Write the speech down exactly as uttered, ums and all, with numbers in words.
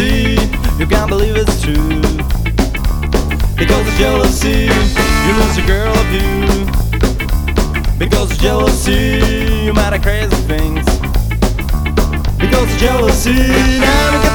jealousy, you can't believe it's true. Because of jealousy, you lose a girl of you. Because of jealousy, you might have crazy things. Because of jealousy, now